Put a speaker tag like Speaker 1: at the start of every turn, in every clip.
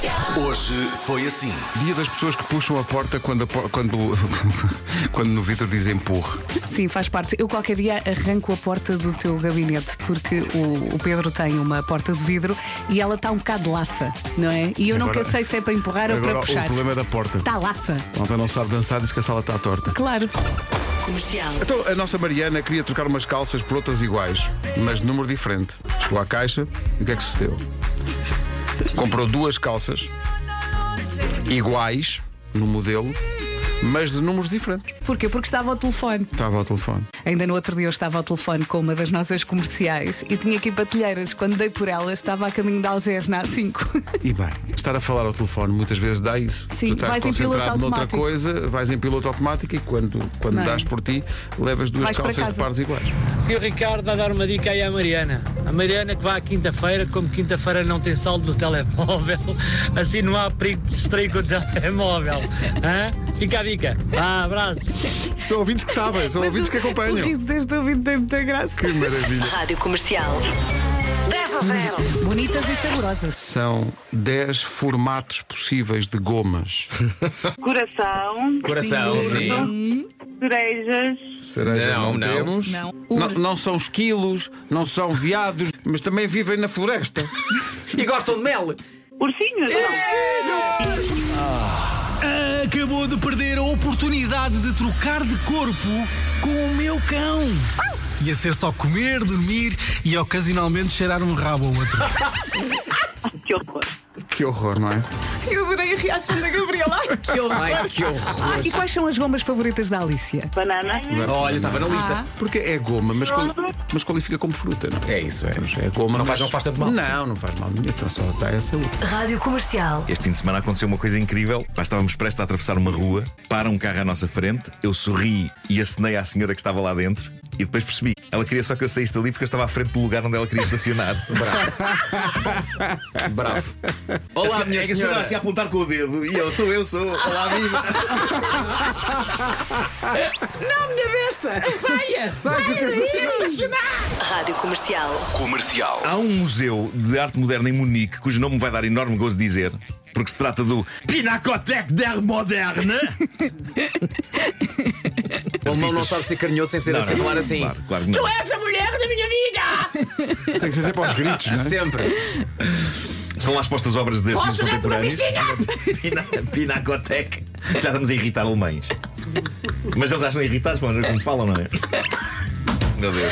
Speaker 1: Hoje foi assim.
Speaker 2: Dia das pessoas que puxam a porta quando no vidro diz empurre.
Speaker 3: Sim, faz parte. Eu qualquer dia arranco a porta do teu gabinete porque o Pedro tem uma porta de vidro e ela está um bocado laça, não é? E eu
Speaker 2: Agora-
Speaker 3: nunca sei se é para empurrar ou para
Speaker 2: Agora
Speaker 3: puxar.
Speaker 2: o problema é da porta.
Speaker 3: Está laça,
Speaker 2: Ontem não sabe dançar, diz que a sala está torta.
Speaker 3: claro.
Speaker 2: Então a nossa Mariana queria trocar umas calças por outras iguais, mas de número diferente. Chegou à caixa e o que é que sucedeu? Comprou duas calças iguais no modelo, mas de números diferentes.
Speaker 3: Porquê? Porque estava ao telefone.
Speaker 2: Estava ao telefone.
Speaker 3: Ainda no outro dia eu estava ao telefone com uma das nossas comerciais e tinha aqui patilheiras. Quando dei por ela, estava a caminho de Algés na A5.
Speaker 2: E bem, estar a falar ao telefone muitas vezes dá isso.
Speaker 3: Sim,
Speaker 2: tu estás
Speaker 3: vais em piloto
Speaker 2: concentrado noutra
Speaker 3: automático.
Speaker 2: coisa, vais em piloto automático e quando
Speaker 3: Não é?
Speaker 2: dás por ti, levas duas
Speaker 3: Vais para
Speaker 2: calças de
Speaker 3: casa.
Speaker 2: pares iguais.
Speaker 4: E o Ricardo vai dar uma dica aí à Mariana. A Mariana que vai à quinta-feira, como quinta-feira não tem saldo no telemóvel, assim não há perigo de se distrair com o telemóvel. Hã? Fica a dica. Abraço.
Speaker 2: São ouvintes que sabem, são ouvintes que
Speaker 3: O
Speaker 2: acompanham.
Speaker 3: riso deste ouvinte tem muita graça.
Speaker 2: Que maravilha.
Speaker 5: Rádio Comercial. 10-0.
Speaker 3: Bonitas e saborosas.
Speaker 2: São 10 formatos possíveis de gomas.
Speaker 6: Coração, sim.
Speaker 7: cerejas,
Speaker 2: Cerejas não
Speaker 6: Não.
Speaker 2: temos.
Speaker 3: Não.
Speaker 2: Não são esquilos, não são veados, mas também vivem na floresta.
Speaker 6: E gostam de mel.
Speaker 7: ursinhos.
Speaker 8: Acabou de perder a oportunidade de trocar de corpo com o meu cão. Ia ser só comer, dormir e ocasionalmente cheirar um rabo ao outro.
Speaker 7: Que horror.
Speaker 2: Que horror, não é?
Speaker 3: Eu adorei a reação da Gabriela. Ai, que horror.
Speaker 6: Ai, que horror.
Speaker 3: E quais são as gomas favoritas da Alicia?
Speaker 7: Banana.
Speaker 6: Olha, estava na lista.
Speaker 2: Porque é goma, mas qualifica como fruta, não
Speaker 6: É isso, é.
Speaker 2: é goma,
Speaker 6: Não
Speaker 2: mas-
Speaker 6: faz tanto mal.
Speaker 2: Não faz mal. Então só dá a saúde.
Speaker 5: Rádio Comercial.
Speaker 9: Este fim de semana aconteceu uma coisa incrível. Pá, estávamos prestes a atravessar uma rua, para um carro à nossa frente, eu sorri e acenei à senhora que estava lá dentro e depois percebi. Ela queria só que eu saísse dali porque eu estava à frente do lugar onde ela queria estacionar.
Speaker 6: Bravo. Olá, minha
Speaker 9: É que a senhora
Speaker 6: senhora.
Speaker 9: assim a apontar com o dedo e eu sou. Olá, viva.
Speaker 5: Rádio Comercial.
Speaker 1: Comercial.
Speaker 9: Há um museu de arte moderna em Munique cujo nome me vai dar enorme gozo dizer, porque se trata do Pinacothèque d'Art Moderne.
Speaker 6: O alemão não sabe ser carinhoso sem ser assim, falar assim.
Speaker 9: Claro que não.
Speaker 6: És a mulher da minha vida!
Speaker 2: Tem que ser sempre aos gritos, não é?
Speaker 6: Sempre.
Speaker 9: Estão lá expostas obras de artistas contemporâneos. Pinacothèque. Já estamos a irritar alemães. Mas eles acham irritados para como falam, não é? Meu Deus.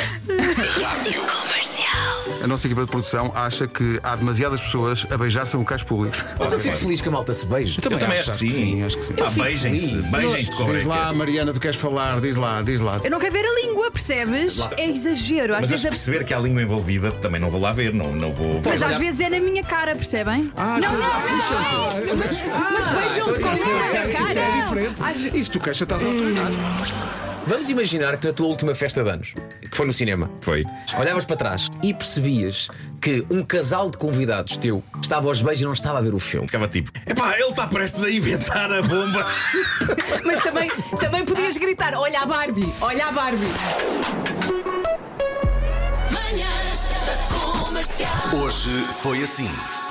Speaker 2: A nossa equipa de produção acha que há demasiadas pessoas a beijar-se em locais públicos.
Speaker 6: Mas eu fico feliz que a malta se beije.
Speaker 9: Eu também acho que sim.
Speaker 2: Acho que sim.
Speaker 9: Pá, beijem-se. Beijem-se de
Speaker 2: Diz lá,
Speaker 9: cobreca.
Speaker 2: Mariana, tu queres falar? Diz lá.
Speaker 10: Eu não quero ver a língua, percebes? É exagero. Às
Speaker 9: Mas
Speaker 10: vezes,
Speaker 9: se perceber que há língua envolvida, também não vou lá ver. Não vou ver.
Speaker 10: mas às vezes é na minha cara, percebem?
Speaker 3: Mas beijam-te com
Speaker 2: Isso
Speaker 3: a
Speaker 2: é
Speaker 3: cara.
Speaker 2: diferente. Isso tu queixa, estás à autoridade.
Speaker 6: Vamos imaginar que na tua última festa de anos, que foi no cinema,
Speaker 9: Foi.
Speaker 6: olhavas para trás e percebias que um casal de convidados teu estava aos beijos e não estava a ver o filme.
Speaker 9: Ficava tipo, epá, ele está prestes a inventar a bomba.
Speaker 3: Mas também podias gritar: olha a Barbie, olha a Barbie.
Speaker 1: Hoje foi assim.